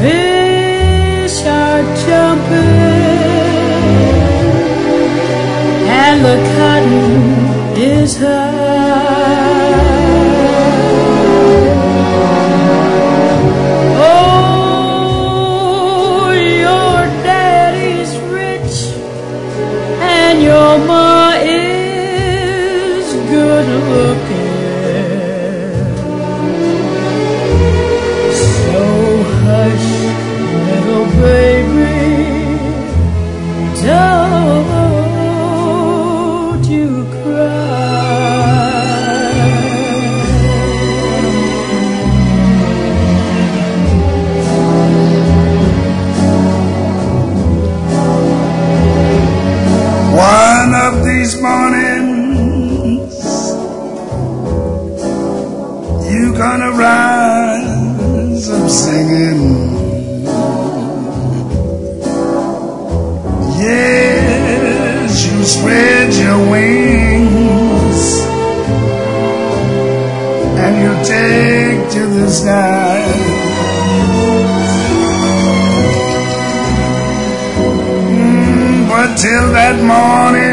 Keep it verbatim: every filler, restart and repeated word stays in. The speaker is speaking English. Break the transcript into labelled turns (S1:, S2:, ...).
S1: fish are jumping, and the cotton is high. Oh, your daddy's rich, and your ma is good looking. Hush, little baby, don't you cry.
S2: One of these mornings, you gonna rise up singing. Yes, you spread your wings and you take to the sky. Mm, but till that morning,